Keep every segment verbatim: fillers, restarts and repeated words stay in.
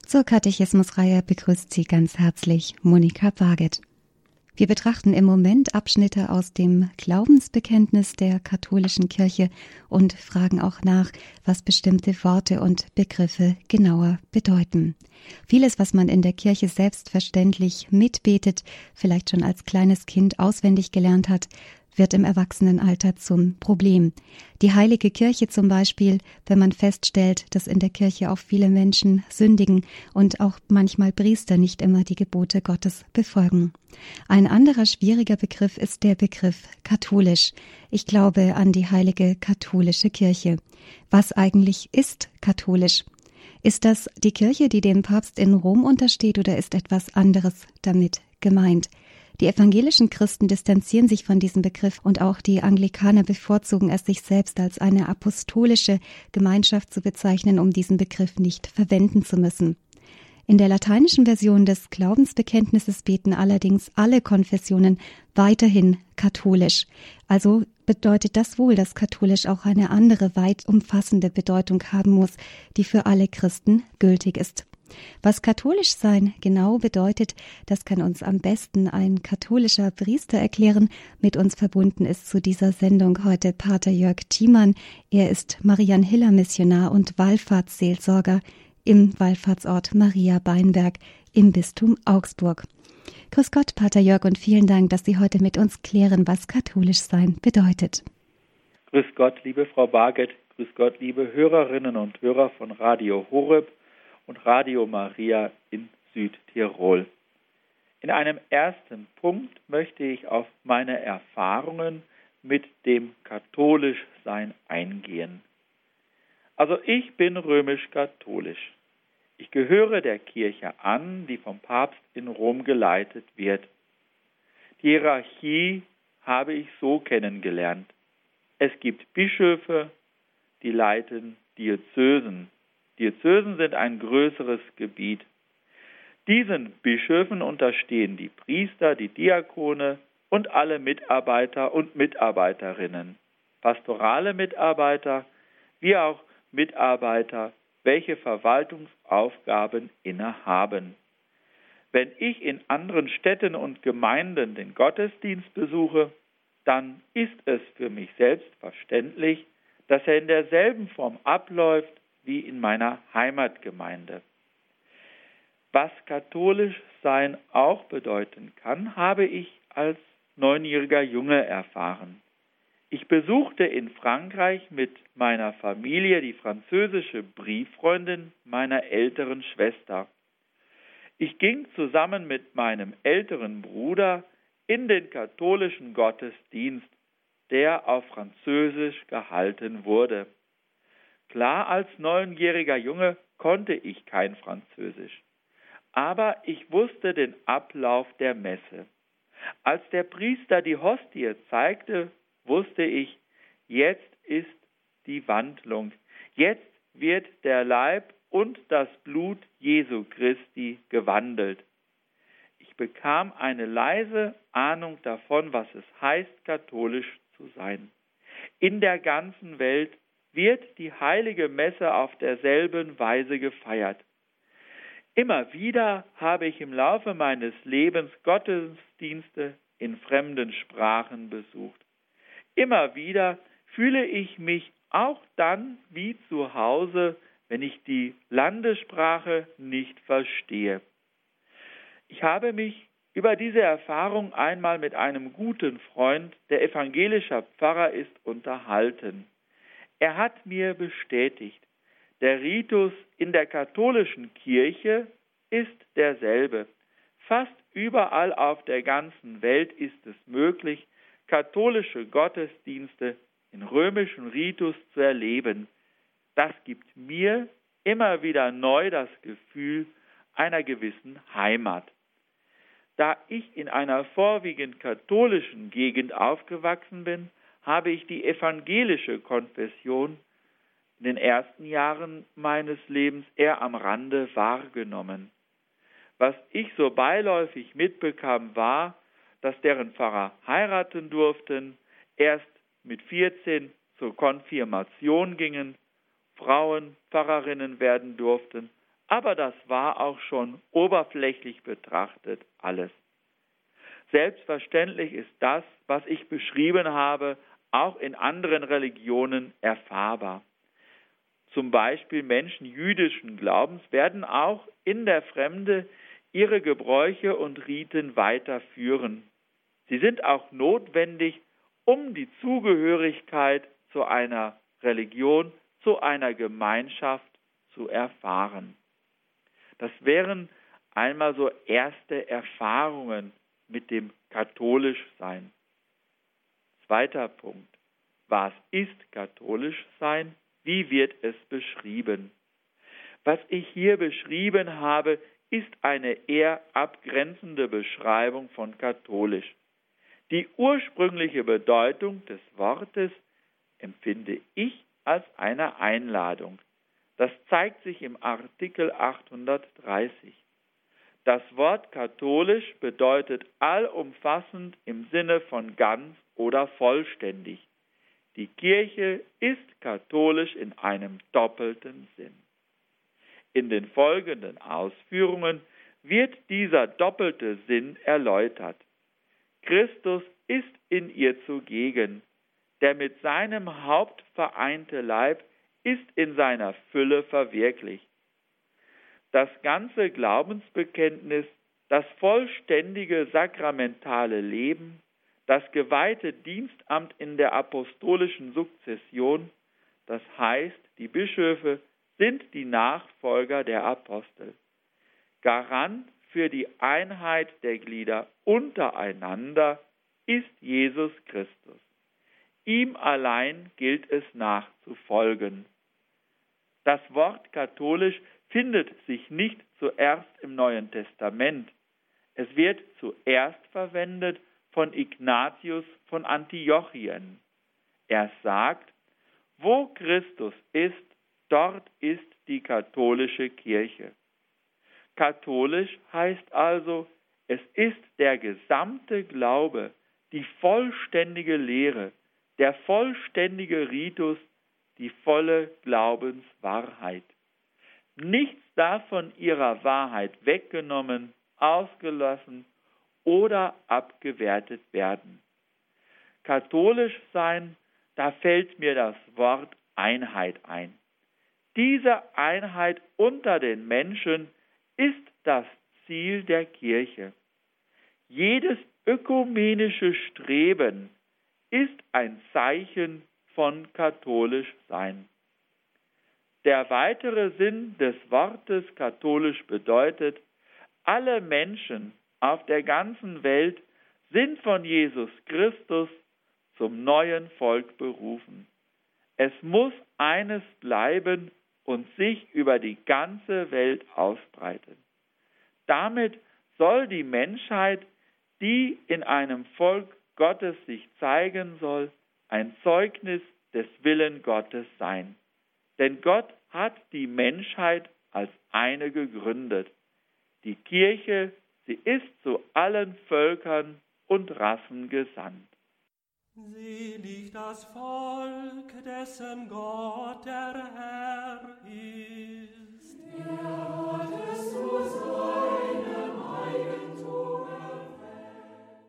Zur Katechismusreihe begrüßt Sie ganz herzlich Monika Barget. Wir betrachten im Moment Abschnitte aus dem Glaubensbekenntnis der katholischen Kirche und fragen auch nach, was bestimmte Worte und Begriffe genauer bedeuten. Vieles, was man in der Kirche selbstverständlich mitbetet, vielleicht schon als kleines Kind auswendig gelernt hat, wird im Erwachsenenalter zum Problem. Die Heilige Kirche zum Beispiel, wenn man feststellt, dass in der Kirche auch viele Menschen sündigen und auch manchmal Priester nicht immer die Gebote Gottes befolgen. Ein anderer schwieriger Begriff ist der Begriff katholisch. Ich glaube an die heilige katholische Kirche. Was eigentlich ist katholisch? Ist das die Kirche, die dem Papst in Rom untersteht, oder ist etwas anderes damit gemeint? Die evangelischen Christen distanzieren sich von diesem Begriff und auch die Anglikaner bevorzugen es, sich selbst als eine apostolische Gemeinschaft zu bezeichnen, um diesen Begriff nicht verwenden zu müssen. In der lateinischen Version des Glaubensbekenntnisses beten allerdings alle Konfessionen weiterhin katholisch. Also bedeutet das wohl, dass katholisch auch eine andere, weit umfassende Bedeutung haben muss, die für alle Christen gültig ist. Was katholisch sein genau bedeutet, das kann uns am besten ein katholischer Priester erklären. Mit uns verbunden ist zu dieser Sendung heute Pater Jörg Thiemann. Er ist Marianhiller-Missionar und Wallfahrtsseelsorger im Wallfahrtsort Maria Beinberg im Bistum Augsburg. Grüß Gott, Pater Jörg, und vielen Dank, dass Sie heute mit uns klären, was katholisch sein bedeutet. Grüß Gott, liebe Frau Barget, grüß Gott, liebe Hörerinnen und Hörer von Radio Horeb und Radio Maria in Südtirol. In einem ersten Punkt möchte ich auf meine Erfahrungen mit dem Katholischsein eingehen. Also ich bin römisch-katholisch. Ich gehöre der Kirche an, die vom Papst in Rom geleitet wird. Die Hierarchie habe ich so kennengelernt. Es gibt Bischöfe, die leiten Diözesen. Diözesen sind ein größeres Gebiet. Diesen Bischöfen unterstehen die Priester, die Diakone und alle Mitarbeiter und Mitarbeiterinnen, pastorale Mitarbeiter wie auch Mitarbeiter, welche Verwaltungsaufgaben innehaben. Wenn ich in anderen Städten und Gemeinden den Gottesdienst besuche, dann ist es für mich selbstverständlich, dass er in derselben Form abläuft wie in meiner Heimatgemeinde. Was katholisch sein auch bedeuten kann, habe ich als neunjähriger Junge erfahren. Ich besuchte in Frankreich mit meiner Familie die französische Brieffreundin meiner älteren Schwester. Ich ging zusammen mit meinem älteren Bruder in den katholischen Gottesdienst, der auf Französisch gehalten wurde. Klar, als neunjähriger Junge konnte ich kein Französisch, aber ich wusste den Ablauf der Messe. Als der Priester die Hostie zeigte, wusste ich, jetzt ist die Wandlung, jetzt wird der Leib und das Blut Jesu Christi gewandelt. Ich bekam eine leise Ahnung davon, was es heißt, katholisch zu sein. In der ganzen Welt wird die heilige Messe auf derselben Weise gefeiert. Immer wieder habe ich im Laufe meines Lebens Gottesdienste in fremden Sprachen besucht. Immer wieder fühle ich mich auch dann wie zu Hause, wenn ich die Landessprache nicht verstehe. Ich habe mich über diese Erfahrung einmal mit einem guten Freund, der evangelischer Pfarrer ist, unterhalten. Er hat mir bestätigt, der Ritus in der katholischen Kirche ist derselbe. Fast überall auf der ganzen Welt ist es möglich, katholische Gottesdienste in römischen Ritus zu erleben. Das gibt mir immer wieder neu das Gefühl einer gewissen Heimat. Da ich in einer vorwiegend katholischen Gegend aufgewachsen bin, habe ich die evangelische Konfession in den ersten Jahren meines Lebens eher am Rande wahrgenommen. Was ich so beiläufig mitbekam, war, dass deren Pfarrer heiraten durften, erst mit vierzehn zur Konfirmation gingen, Frauen Pfarrerinnen werden durften, aber das war auch schon oberflächlich betrachtet alles. Selbstverständlich ist das, was ich beschrieben habe, auch in anderen Religionen erfahrbar. Zum Beispiel Menschen jüdischen Glaubens werden auch in der Fremde ihre Gebräuche und Riten weiterführen. Sie sind auch notwendig, um die Zugehörigkeit zu einer Religion, zu einer Gemeinschaft zu erfahren. Das wären einmal so erste Erfahrungen mit dem Katholischsein. Zweiter Punkt. Was ist katholisch sein? Wie wird es beschrieben? Was ich hier beschrieben habe, ist eine eher abgrenzende Beschreibung von katholisch. Die ursprüngliche Bedeutung des Wortes empfinde ich als eine Einladung. Das zeigt sich im Artikel achthundertdreißig. Das Wort katholisch bedeutet allumfassend im Sinne von ganz oder vollständig. Die Kirche ist katholisch in einem doppelten Sinn. In den folgenden Ausführungen wird dieser doppelte Sinn erläutert. Christus ist in ihr zugegen. Der mit seinem Haupt vereinte Leib ist in seiner Fülle verwirklicht. Das ganze Glaubensbekenntnis, das vollständige sakramentale Leben, das geweihte Dienstamt in der apostolischen Sukzession, das heißt, die Bischöfe sind die Nachfolger der Apostel. Garant für die Einheit der Glieder untereinander ist Jesus Christus. Ihm allein gilt es nachzufolgen. Das Wort katholisch findet sich nicht zuerst im Neuen Testament. Es wird zuerst verwendet von Ignatius von Antiochien. Er sagt, wo Christus ist, dort ist die katholische Kirche. Katholisch heißt also, es ist der gesamte Glaube, die vollständige Lehre, der vollständige Ritus, die volle Glaubenswahrheit. Nichts darf von ihrer Wahrheit weggenommen, ausgelassen oder abgewertet werden. Katholisch sein, da fällt mir das Wort Einheit ein. Diese Einheit unter den Menschen ist das Ziel der Kirche. Jedes ökumenische Streben ist ein Zeichen von katholisch sein. Der weitere Sinn des Wortes katholisch bedeutet, alle Menschen auf der ganzen Welt sind von Jesus Christus zum neuen Volk berufen. Es muss eines bleiben und sich über die ganze Welt ausbreiten. Damit soll die Menschheit, die in einem Volk Gottes sich zeigen soll, ein Zeugnis des Willen Gottes sein. Denn Gott hat die Menschheit als eine gegründet. Die Kirche, sie ist zu allen Völkern und Rassen gesandt. Selig das Volk, dessen Gott der Herr ist. Der hat es zu seinem Eigentum erwählt.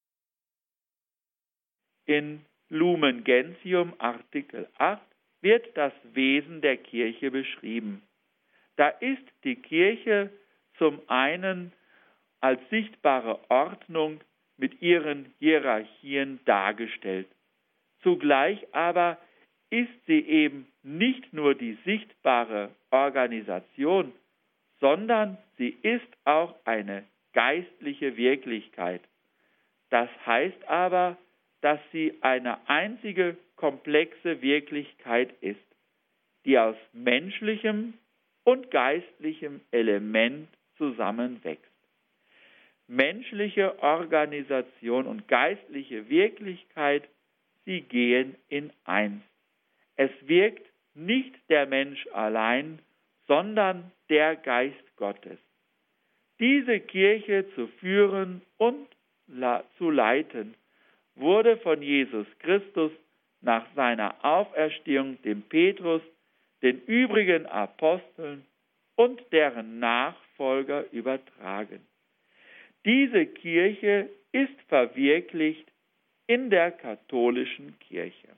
In Lumen Gentium Artikel acht wird das Wesen der Kirche beschrieben. Da ist die Kirche zum einen als sichtbare Ordnung mit ihren Hierarchien dargestellt. Zugleich aber ist sie eben nicht nur die sichtbare Organisation, sondern sie ist auch eine geistliche Wirklichkeit. Das heißt aber, dass sie eine einzige komplexe Wirklichkeit ist, die aus menschlichem und geistlichem Element zusammenwächst. Menschliche Organisation und geistliche Wirklichkeit, sie gehen in eins. Es wirkt nicht der Mensch allein, sondern der Geist Gottes. Diese Kirche zu führen und zu leiten, wurde von Jesus Christus nach seiner Auferstehung dem Petrus, den übrigen Aposteln und deren Nachfolger übertragen. Diese Kirche ist verwirklicht in der katholischen Kirche.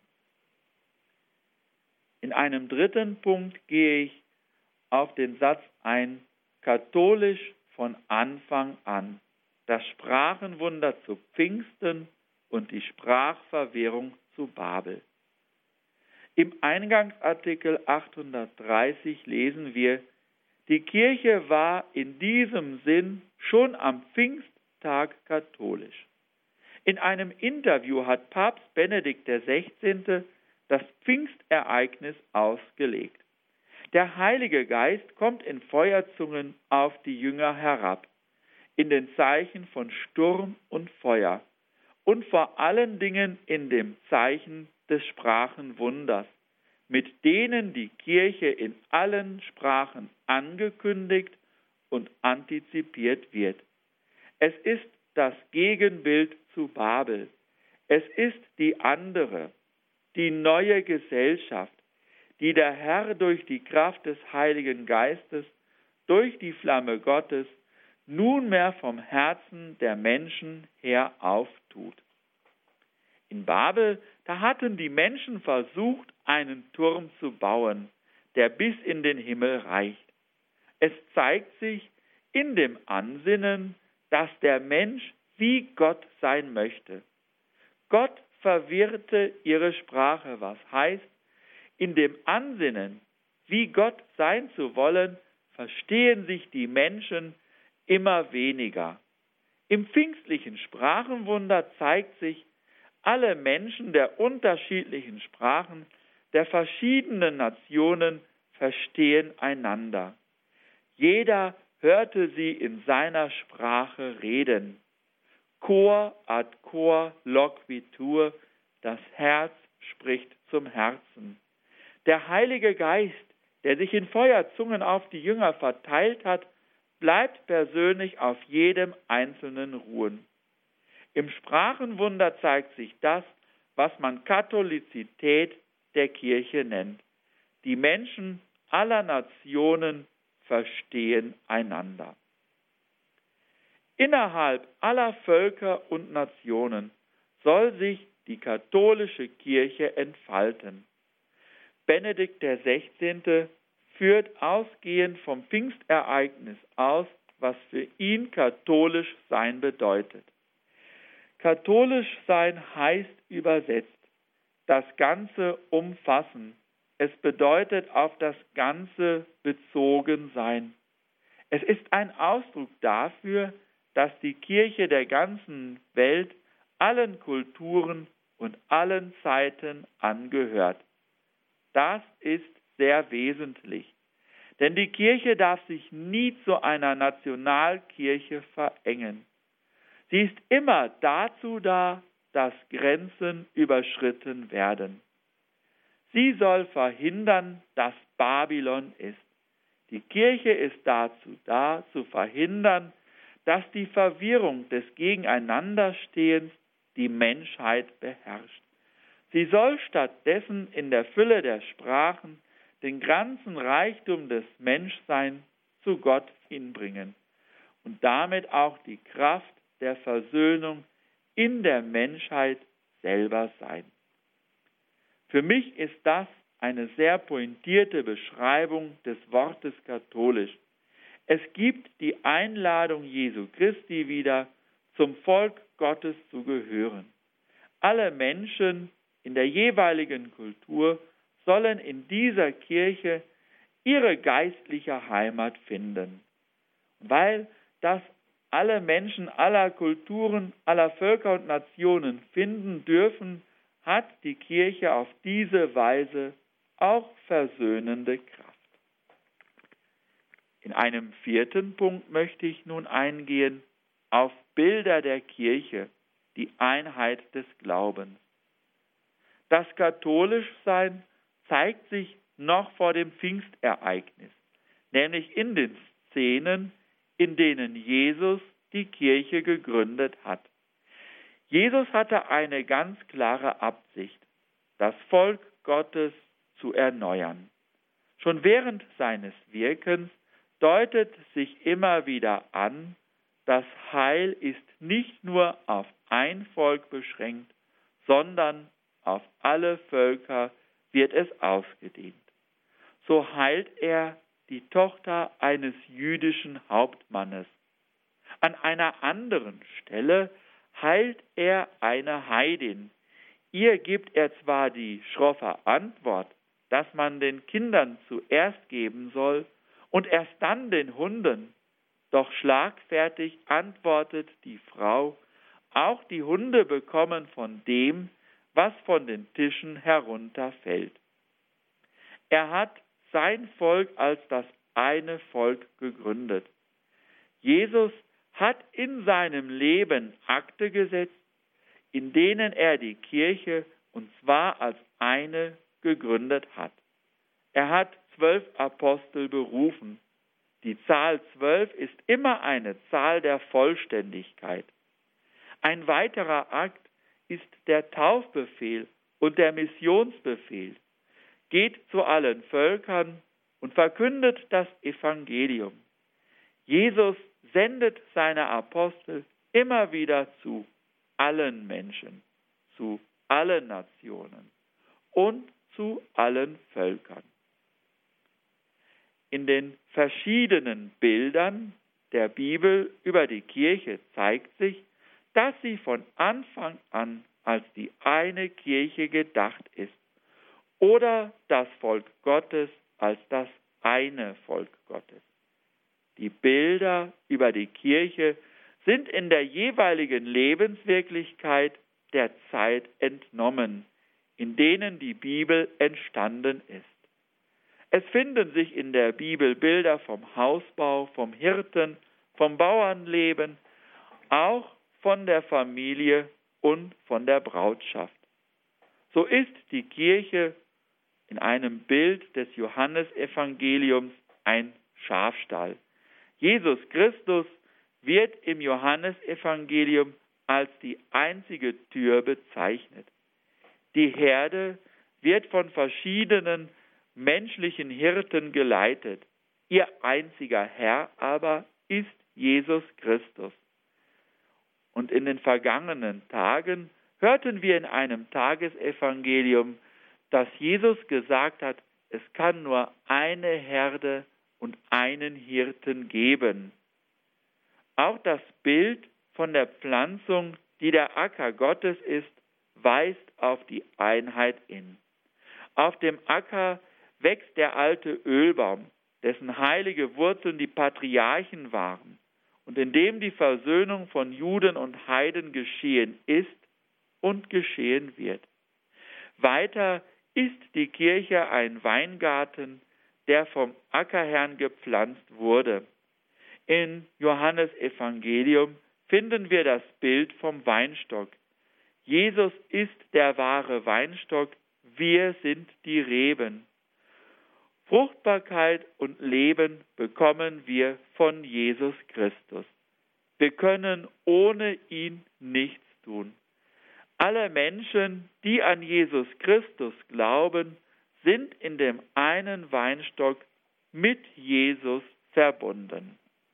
In einem dritten Punkt gehe ich auf den Satz ein, katholisch von Anfang an, das Sprachenwunder zu Pfingsten und die Sprachverwirrung zu Babel. Im Eingangsartikel achthundertdreißig lesen wir, die Kirche war in diesem Sinn schon am Pfingsttag katholisch. In einem Interview hat Papst Benedikt der Sechzehnte das Pfingstereignis ausgelegt. Der Heilige Geist kommt in Feuerzungen auf die Jünger herab, in den Zeichen von Sturm und Feuer und vor allen Dingen in dem Zeichen des Sprachenwunders, mit denen die Kirche in allen Sprachen angekündigt und antizipiert wird. Es ist das Gegenbild zu Babel. Es ist die andere, die neue Gesellschaft, die der Herr durch die Kraft des Heiligen Geistes, durch die Flamme Gottes, nunmehr vom Herzen der Menschen her auftut. In Babel, da hatten die Menschen versucht, einen Turm zu bauen, der bis in den Himmel reicht. Es zeigt sich in dem Ansinnen, dass der Mensch wie Gott sein möchte. Gott verwirrte ihre Sprache, was heißt, in dem Ansinnen, wie Gott sein zu wollen, verstehen sich die Menschen immer weniger. Im pfingstlichen Sprachenwunder zeigt sich, alle Menschen der unterschiedlichen Sprachen, der verschiedenen Nationen verstehen einander. Jeder hörte sie in seiner Sprache reden. Cor ad cor loquitur, das Herz spricht zum Herzen. Der Heilige Geist, der sich in Feuerzungen auf die Jünger verteilt hat, bleibt persönlich auf jedem Einzelnen ruhen. Im Sprachenwunder zeigt sich das, was man Katholizität der Kirche nennt. Die Menschen aller Nationen verstehen einander. Innerhalb aller Völker und Nationen soll sich die katholische Kirche entfalten. Benedikt der Sechzehnte führt ausgehend vom Pfingstereignis aus, was für ihn katholisch sein bedeutet. Katholisch sein heißt übersetzt, das Ganze umfassen. Es bedeutet auf das Ganze bezogen sein. Es ist ein Ausdruck dafür, dass die Kirche der ganzen Welt, allen Kulturen und allen Zeiten angehört. Das ist sehr wesentlich, denn die Kirche darf sich nie zu einer Nationalkirche verengen. Sie ist immer dazu da, dass Grenzen überschritten werden. Sie soll verhindern, dass Babylon ist. Die Kirche ist dazu da, zu verhindern, dass die Verwirrung des Gegeneinanderstehens die Menschheit beherrscht. Sie soll stattdessen in der Fülle der Sprachen den ganzen Reichtum des Menschseins zu Gott hinbringen und damit auch die Kraft der Versöhnung in der Menschheit selber sein. Für mich ist das eine sehr pointierte Beschreibung des Wortes katholisch. Es gibt die Einladung Jesu Christi wieder, zum Volk Gottes zu gehören. Alle Menschen in der jeweiligen Kultur sollen in dieser Kirche ihre geistliche Heimat finden. Weil das alle Menschen aller Kulturen, aller Völker und Nationen finden dürfen, hat die Kirche auf diese Weise auch versöhnende Kraft. In einem vierten Punkt möchte ich nun eingehen auf Bilder der Kirche, die Einheit des Glaubens. Das Katholischsein zeigt sich noch vor dem Pfingstereignis, nämlich in den Szenen, in denen Jesus die Kirche gegründet hat. Jesus hatte eine ganz klare Absicht, das Volk Gottes zu erneuern. Schon während seines Wirkens deutet sich immer wieder an, das Heil ist nicht nur auf ein Volk beschränkt, sondern auf alle Völker wird es ausgedehnt. So heilt er die Tochter eines jüdischen Hauptmannes. An einer anderen Stelle heilt er eine Heidin. Ihr gibt er zwar die schroffe Antwort, dass man den Kindern zuerst geben soll und erst dann den Hunden, doch schlagfertig antwortet die Frau, auch die Hunde bekommen von dem, was von den Tischen herunterfällt. Er hat sein Volk als das eine Volk gegründet. Jesus hat in seinem Leben Akte gesetzt, in denen er die Kirche, und zwar als eine, gegründet hat. Er hat zwölf Apostel berufen. Die Zahl zwölf ist immer eine Zahl der Vollständigkeit. Ein weiterer Akt ist der Taufbefehl und der Missionsbefehl. Geht zu allen Völkern und verkündet das Evangelium. Jesus sendet seine Apostel immer wieder zu allen Menschen, zu allen Nationen und zu allen Völkern. In den verschiedenen Bildern der Bibel über die Kirche zeigt sich, dass sie von Anfang an als die eine Kirche gedacht ist oder das Volk Gottes als das eine Volk Gottes. Die Bilder über die Kirche sind in der jeweiligen Lebenswirklichkeit der Zeit entnommen, in denen die Bibel entstanden ist. Es finden sich in der Bibel Bilder vom Hausbau, vom Hirten, vom Bauernleben, auch von der Familie und von der Brautschaft. So ist die Kirche in einem Bild des Johannesevangeliums ein Schafstall. Jesus Christus wird im Johannesevangelium als die einzige Tür bezeichnet. Die Herde wird von verschiedenen menschlichen Hirten geleitet. Ihr einziger Herr aber ist Jesus Christus. Und in den vergangenen Tagen hörten wir in einem Tagesevangelium, dass Jesus gesagt hat, es kann nur eine Herde und einen Hirten geben. Auch das Bild von der Pflanzung, die der Acker Gottes ist, weist auf die Einheit hin. Auf dem Acker wächst der alte Ölbaum, dessen heilige Wurzeln die Patriarchen waren und in dem die Versöhnung von Juden und Heiden geschehen ist und geschehen wird. Weiter ist die Kirche ein Weingarten, der vom Ackerherrn gepflanzt wurde. In Johannes Evangelium finden wir das Bild vom Weinstock. Jesus ist der wahre Weinstock, wir sind die Reben. Fruchtbarkeit und Leben bekommen wir von Jesus Christus. Wir können ohne ihn nichts tun. Alle Menschen, die an Jesus Christus glauben, sind in dem einen Weinstock mit Jesus verbunden.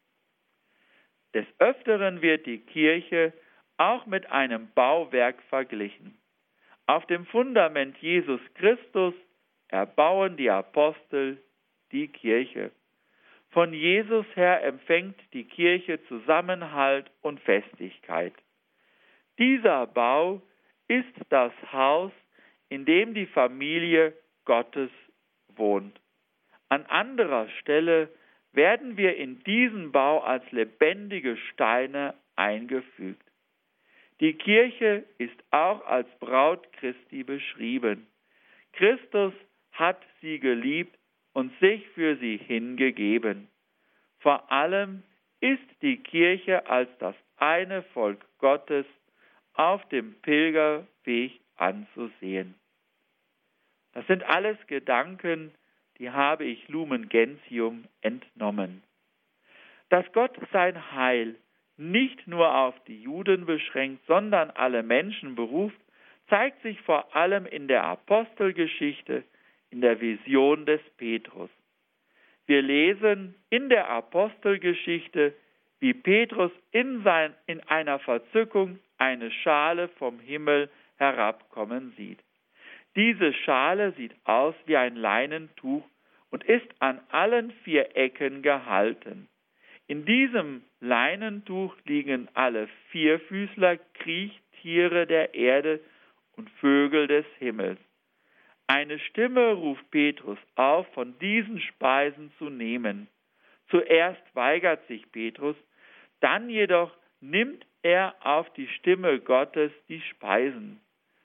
Des Öfteren wird die Kirche auch mit einem Bauwerk verglichen. Auf dem Fundament Jesus Christus erbauen die Apostel die Kirche. Von Jesus her empfängt die Kirche Zusammenhalt und Festigkeit. Dieser Bau ist das Haus, in dem die Familie Gottes wohnt. An anderer Stelle werden wir in diesen Bau als lebendige Steine eingefügt. Die Kirche ist auch als Braut Christi beschrieben. Christus hat sie geliebt und sich für sie hingegeben. Vor allem ist die Kirche als das eine Volk Gottes auf dem Pilgerweg anzusehen. Das sind alles Gedanken, die habe ich Lumen Gentium entnommen. Dass Gott sein Heil nicht nur auf die Juden beschränkt, sondern alle Menschen beruft, zeigt sich vor allem in der Apostelgeschichte, in der Vision des Petrus. Wir lesen in der Apostelgeschichte, wie Petrus in, sein, in einer Verzückung eine Schale vom Himmel herabkommen sieht. Diese Schale sieht aus wie ein Leinentuch und ist an allen vier Ecken gehalten. In diesem Leinentuch liegen alle Vierfüßler, Kriechtiere der Erde und Vögel des Himmels. Eine Stimme ruft Petrus auf, von diesen Speisen zu nehmen. Zuerst weigert sich Petrus, dann jedoch nimmt er auf die Stimme Gottes die Speisen.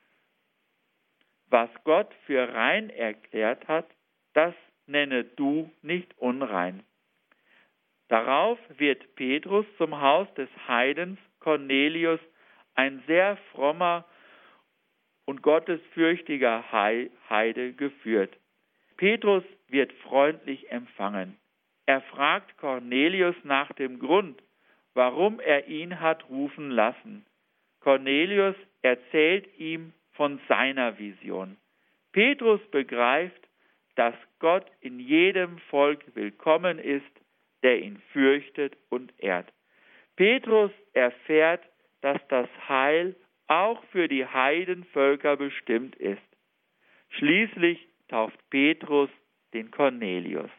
Was Gott für rein erklärt hat, das nenne du nicht unrein. Darauf wird Petrus zum Haus des Heidens Cornelius, ein sehr frommer und gottesfürchtiger Heide, geführt. Petrus wird freundlich empfangen. Er fragt Cornelius nach dem Grund, warum er ihn hat rufen lassen. Cornelius erzählt ihm von seiner Vision. Petrus begreift, dass Gott in jedem Volk willkommen ist, der ihn fürchtet und ehrt. Petrus erfährt, dass das Heil auch für die Heidenvölker bestimmt ist. Schließlich tauft Petrus den Cornelius.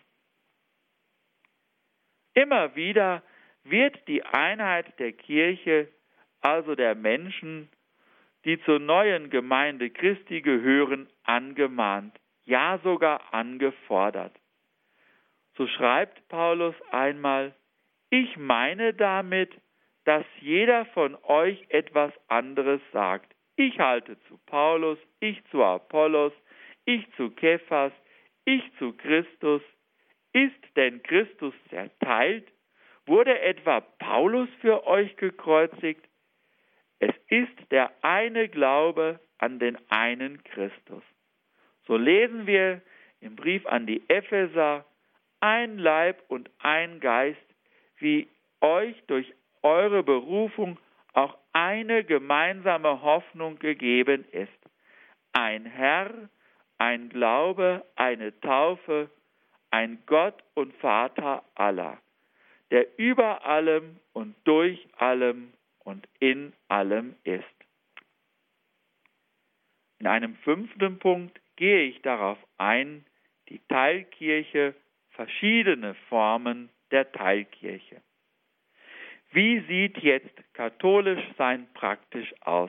Immer wieder wird die Einheit der Kirche, also der Menschen, die zur neuen Gemeinde Christi gehören, angemahnt, ja sogar angefordert. So schreibt Paulus einmal: Ich meine damit, dass jeder von euch etwas anderes sagt. Ich halte zu Paulus, ich zu Apollos, ich zu Kephas, ich zu Christus. Ist denn Christus zerteilt? Wurde etwa Paulus für euch gekreuzigt? Es ist der eine Glaube an den einen Christus. So lesen wir im Brief an die Epheser: Ein Leib und ein Geist, wie euch durch eure Berufung auch eine gemeinsame Hoffnung gegeben ist. Ein Herr, ein Glaube, eine Taufe, ein Gott und Vater aller, der über allem und durch allem und in allem ist. In einem fünften Punkt gehe ich darauf ein, die Teilkirche, verschiedene Formen der Teilkirche. Wie sieht jetzt katholisch sein praktisch aus?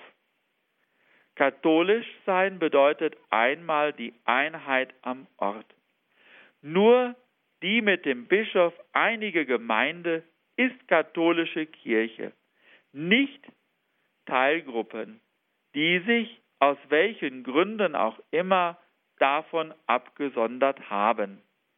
Katholisch sein bedeutet einmal die Einheit am Ort. Nur die mit dem Bischof einige Gemeinde ist katholische Kirche, nicht Teilgruppen, die sich aus welchen Gründen auch immer davon abgesondert haben.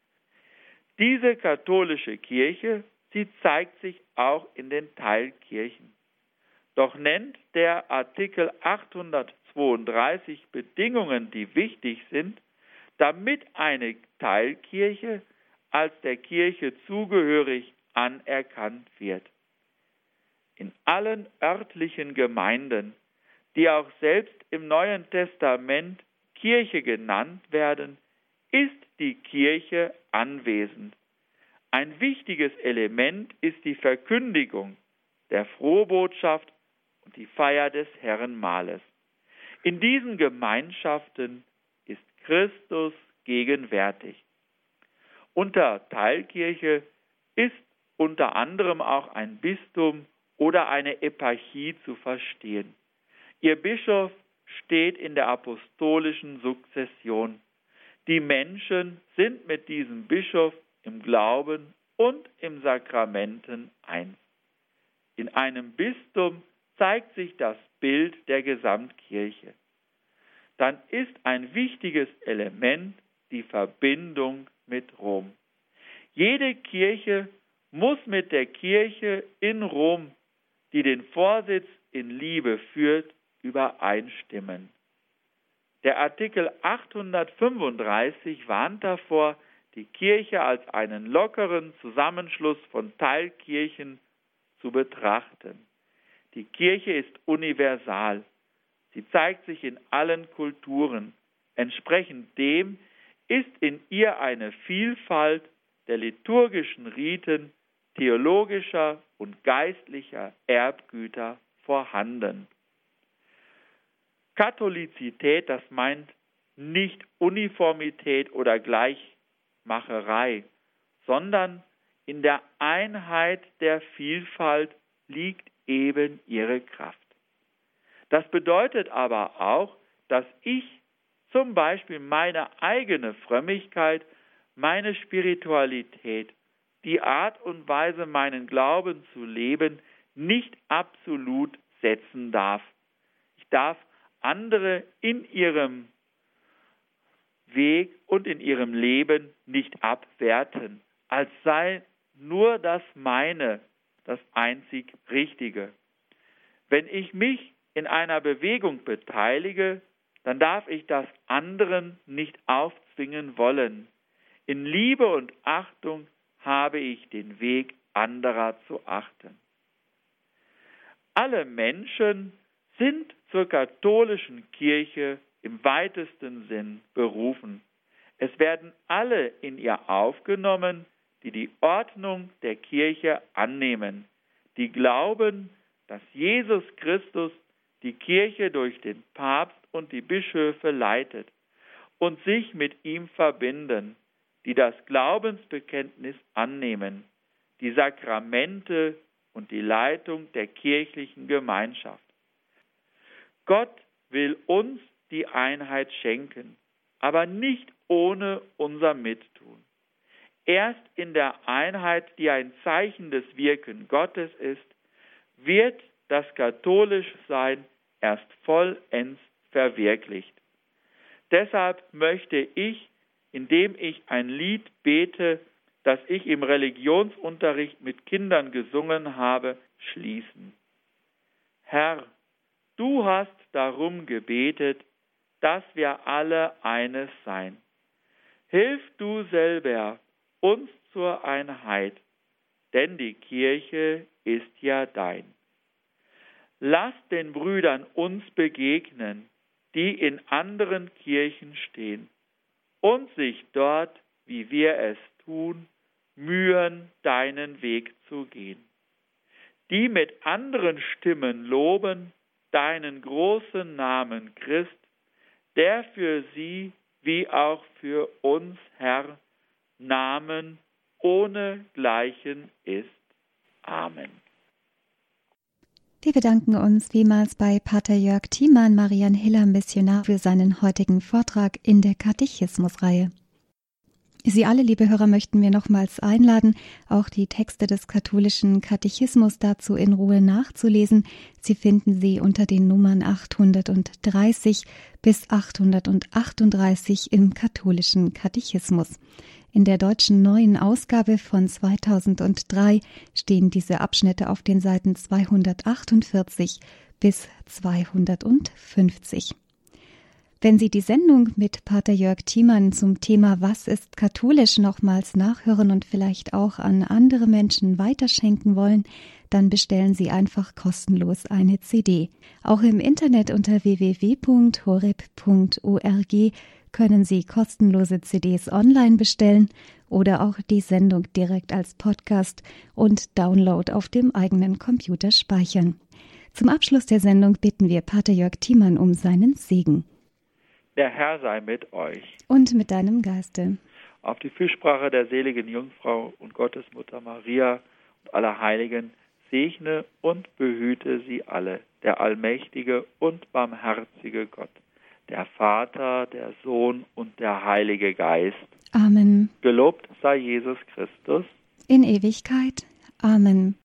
Diese katholische Kirche, sie zeigt sich auch in den Teilkirchen. Doch nennt der Artikel achthundertzweiunddreißig Bedingungen, die wichtig sind, damit eine Teilkirche als der Kirche zugehörig anerkannt wird. In allen örtlichen Gemeinden, die auch selbst im Neuen Testament Kirche genannt werden, ist die Kirche anwesend. Ein wichtiges Element ist die Verkündigung der Frohbotschaft und die Feier des Herrenmahles. In diesen Gemeinschaften ist Christus gegenwärtig. Unter Teilkirche ist unter anderem auch ein Bistum oder eine Eparchie zu verstehen. Ihr Bischof steht in der apostolischen Sukzession. Die Menschen sind mit diesem Bischof im Glauben und im Sakramenten eins. In einem Bistum zeigt sich das Bild der Gesamtkirche. Dann ist ein wichtiges Element die Verbindung mit Rom. Jede Kirche muss mit der Kirche in Rom, die den Vorsitz in Liebe führt, übereinstimmen. Der Artikel achthundertfünfunddreißig warnt davor, die Kirche als einen lockeren Zusammenschluss von Teilkirchen zu betrachten. Die Kirche ist universal. Sie zeigt sich in allen Kulturen. Entsprechend dem ist in ihr eine Vielfalt der liturgischen Riten, theologischer und geistlicher Erbgüter vorhanden. Katholizität, das meint nicht Uniformität oder Gleichmacherei, sondern in der Einheit der Vielfalt liegt eben ihre Kraft. Das bedeutet aber auch, dass ich zum Beispiel meine eigene Frömmigkeit, meine Spiritualität, die Art und Weise, meinen Glauben zu leben, nicht absolut setzen darf. Ich darf andere in ihrem Weg und in ihrem Leben nicht abwerten, als sei nur das meine das einzig Richtige. Wenn ich mich in einer Bewegung beteilige, dann darf ich das anderen nicht aufzwingen wollen. In Liebe und Achtung habe ich den Weg anderer zu achten. Alle Menschen sind zur katholischen Kirche im weitesten Sinn berufen. Es werden alle in ihr aufgenommen, die die Ordnung der Kirche annehmen, die glauben, dass Jesus Christus die Kirche durch den Papst und die Bischöfe leitet und sich mit ihm verbinden, die das Glaubensbekenntnis annehmen, die Sakramente und die Leitung der kirchlichen Gemeinschaft. Gott will uns die Einheit schenken, aber nicht ohne unser Mittun. Erst in der Einheit, die ein Zeichen des Wirken Gottes ist, wird das Katholischsein erst vollends verwirklicht. Deshalb möchte ich, indem ich ein Lied bete, das ich im Religionsunterricht mit Kindern gesungen habe, schließen. Herr, du hast darum gebetet, dass wir alle eines sein. Hilf du selber uns zur Einheit, denn die Kirche ist ja dein. Lass den Brüdern uns begegnen, die in anderen Kirchen stehen und sich dort, wie wir es tun, mühen, deinen Weg zu gehen. Die mit anderen Stimmen loben deinen großen Namen Christ, der für sie wie auch für uns, Herr, Namen ohne Gleichen ist. Amen. Wir bedanken uns vielmals bei Pater Jörg Thiemann, Marianhiller Missionar, für seinen heutigen Vortrag in der Katechismusreihe. Sie alle, liebe Hörer, möchten wir nochmals einladen, auch die Texte des katholischen Katechismus dazu in Ruhe nachzulesen. Sie finden sie unter den Nummern achthundertdreißig bis achthundertachtunddreißig im katholischen Katechismus. In der deutschen neuen Ausgabe von zweitausenddrei stehen diese Abschnitte auf den Seiten zweihundertachtundvierzig bis zweihundertfünfzig. Wenn Sie die Sendung mit Pater Jörg Thiemann zum Thema Was ist katholisch nochmals nachhören und vielleicht auch an andere Menschen weiterschenken wollen, dann bestellen Sie einfach kostenlos eine C D. Auch im Internet unter w w w punkt horeb punkt org können Sie kostenlose C Ds online bestellen oder auch die Sendung direkt als Podcast und Download auf dem eigenen Computer speichern. Zum Abschluss der Sendung bitten wir Pater Jörg Thiemann um seinen Segen. Der Herr sei mit euch. Und mit deinem Geiste. Auf die Fürsprache der seligen Jungfrau und Gottesmutter Maria und aller Heiligen segne und behüte sie alle, der allmächtige und barmherzige Gott, der Vater, der Sohn und der Heilige Geist. Amen. Gelobt sei Jesus Christus. In Ewigkeit. Amen.